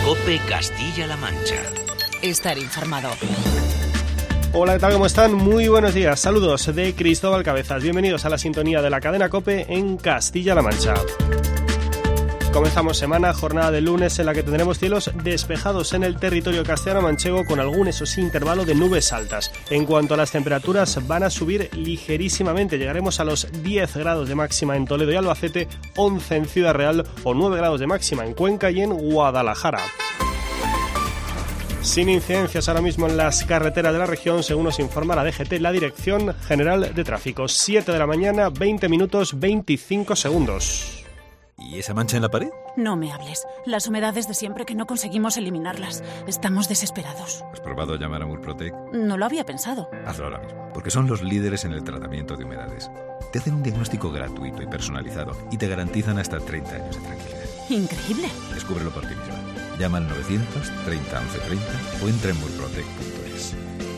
COPE Castilla-La Mancha. Estar informado. Hola, ¿qué tal? ¿Cómo están? Muy buenos días. Saludos de Cristóbal Cabezas. Bienvenidos a la sintonía de la cadena COPE en Castilla-La Mancha. Comenzamos semana, jornada de lunes en la que tendremos cielos despejados en el territorio castellano-manchego con algún, eso sí, intervalo de nubes altas. En cuanto a las temperaturas, van a subir ligerísimamente. Llegaremos a los 10 grados de máxima en Toledo y Albacete, 11 en Ciudad Real o 9 grados de máxima en Cuenca y en Guadalajara. Sin incidencias ahora mismo en las carreteras de la región, según nos informa la DGT, la Dirección General de Tráfico. 7 de la mañana, 20 minutos, 25 segundos. ¿Y esa mancha en la pared? No me hables. Las humedades de siempre que no conseguimos eliminarlas. Estamos desesperados. ¿Has probado llamar a Murprotec? No lo había pensado. Hazlo ahora mismo, porque son los líderes en el tratamiento de humedades. Te hacen un diagnóstico gratuito y personalizado y te garantizan hasta 30 años de tranquilidad. Increíble. Descúbrelo por ti mismo. Llama al 930 1130 o entra en murprotec.es.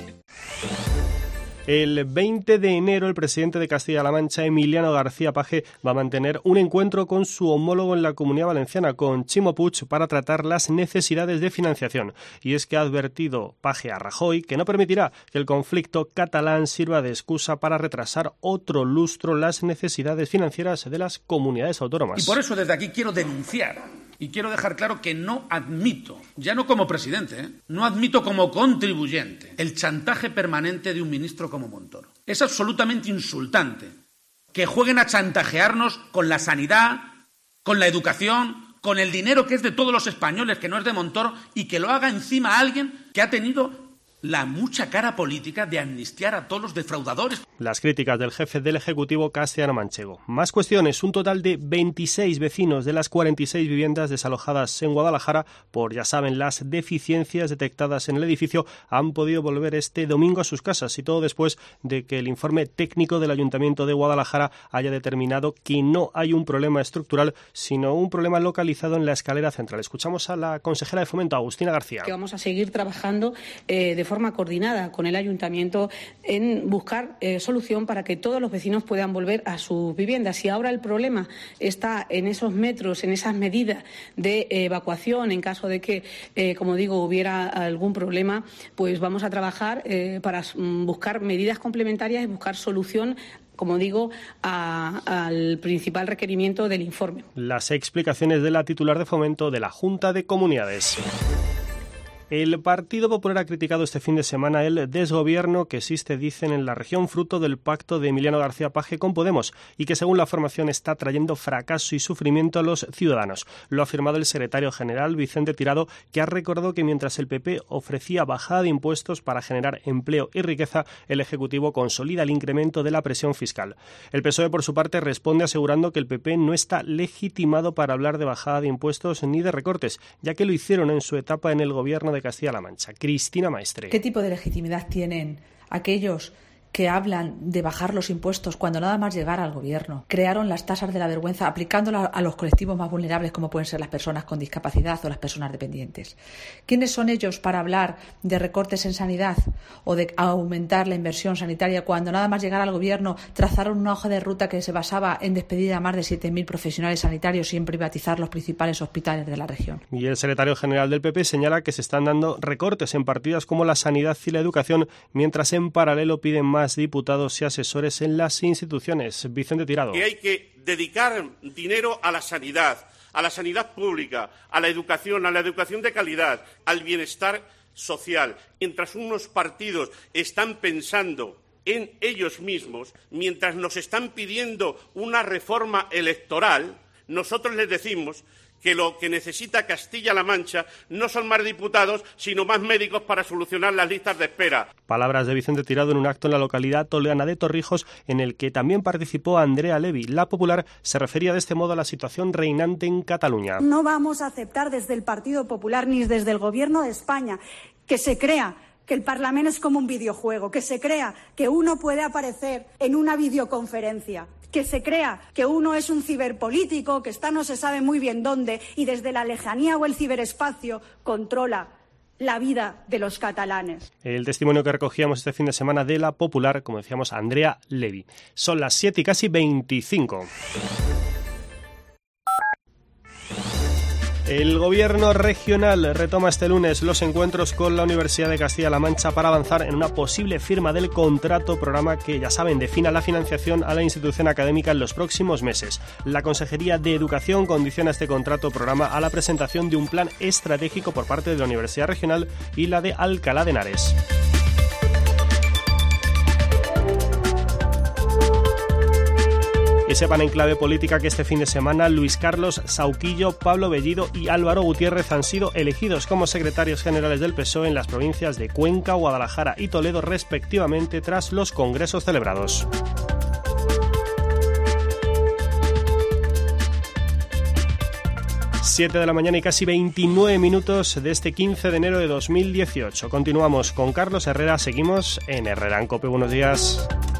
El 20 de enero el presidente de Castilla-La Mancha, Emiliano García Paje, va a mantener un encuentro con su homólogo en la Comunidad Valenciana, con Chimo Puig, para tratar las necesidades de financiación. Y es que ha advertido Paje a Rajoy que no permitirá que el conflicto catalán sirva de excusa para retrasar otro lustro las necesidades financieras de las comunidades autónomas. Y por eso desde aquí quiero denunciar y quiero dejar claro que no admito, ya no como presidente, no admito como contribuyente, el chantaje permanente de un ministro como Montoro. Es absolutamente insultante que jueguen a chantajearnos con la sanidad, con la educación, con el dinero que es de todos los españoles, que no es de Montoro, y que lo haga encima alguien que ha tenido la mucha cara política de amnistiar a todos los defraudadores. Las críticas del jefe del Ejecutivo castellano-manchego. Más cuestiones. Un total de 26 vecinos de las 46 viviendas desalojadas en Guadalajara por, ya saben, las deficiencias detectadas en el edificio han podido volver este domingo a sus casas, y todo después de que el informe técnico del Ayuntamiento de Guadalajara haya determinado que no hay un problema estructural, sino un problema localizado en la escalera central. Escuchamos a la consejera de Fomento, Agustina García. Que vamos a seguir trabajando de forma coordinada con el Ayuntamiento en buscar solución para que todos los vecinos puedan volver a sus viviendas. Si ahora el problema está en esos metros, en esas medidas de evacuación, en caso de que, como digo, hubiera algún problema, pues vamos a trabajar para buscar medidas complementarias y buscar solución, como digo, al principal requerimiento del informe. Las explicaciones de la titular de Fomento de la Junta de Comunidades. El Partido Popular ha criticado este fin de semana el desgobierno que existe, dicen, en la región, fruto del pacto de Emiliano García Paje con Podemos, y que según la formación está trayendo fracaso y sufrimiento a los ciudadanos. Lo ha afirmado el secretario general, Vicente Tirado, que ha recordado que mientras el PP ofrecía bajada de impuestos para generar empleo y riqueza, el Ejecutivo consolida el incremento de la presión fiscal. El PSOE, por su parte, responde asegurando que el PP no está legitimado para hablar de bajada de impuestos ni de recortes, ya que lo hicieron en su etapa en el gobierno de Castilla-La Mancha. Cristina Maestre. ¿Qué tipo de legitimidad tienen aquellos que hablan de bajar los impuestos cuando nada más llegar al gobierno crearon las tasas de la vergüenza aplicándolas a los colectivos más vulnerables, como pueden ser las personas con discapacidad o las personas dependientes? ¿Quiénes son ellos para hablar de recortes en sanidad o de aumentar la inversión sanitaria cuando nada más llegar al gobierno trazaron una hoja de ruta que se basaba en despedir a más de 7.000 profesionales sanitarios y en privatizar los principales hospitales de la región? Y el secretario general del PP señala que se están dando recortes en partidas como la sanidad y la educación, mientras en paralelo piden más diputados y asesores en las instituciones. Vicente Tirado. Que hay que dedicar dinero a la sanidad pública, a la educación de calidad, al bienestar social. Mientras unos partidos están pensando en ellos mismos, mientras nos están pidiendo una reforma electoral, nosotros les decimos que lo que necesita Castilla-La Mancha no son más diputados, sino más médicos para solucionar las listas de espera. Palabras de Vicente Tirado en un acto en la localidad toledana de Torrijos, en el que también participó Andrea Levy. La Popular se refería de este modo a la situación reinante en Cataluña. No vamos a aceptar desde el Partido Popular ni desde el Gobierno de España que se crea que el Parlamento es como un videojuego, que se crea que uno puede aparecer en una videoconferencia, que se crea que uno es un ciberpolítico, que está no se sabe muy bien dónde, y desde la lejanía o el ciberespacio controla la vida de los catalanes. El testimonio que recogíamos este fin de semana de la Popular, como decíamos, Andrea Levy. Son las 7 y casi 25. El Gobierno regional retoma este lunes los encuentros con la Universidad de Castilla-La Mancha para avanzar en una posible firma del contrato programa que, ya saben, defina la financiación a la institución académica en los próximos meses. La Consejería de Educación condiciona este contrato programa a la presentación de un plan estratégico por parte de la Universidad Regional y la de Alcalá de Henares. Y sepan en clave política que este fin de semana Luis Carlos Sauquillo, Pablo Bellido y Álvaro Gutiérrez han sido elegidos como secretarios generales del PSOE en las provincias de Cuenca, Guadalajara y Toledo respectivamente tras los congresos celebrados. Siete de la mañana y casi 29 minutos de este 15 de enero de 2018. Continuamos con Carlos Herrera, seguimos en Herrera en COPE. Buenos días.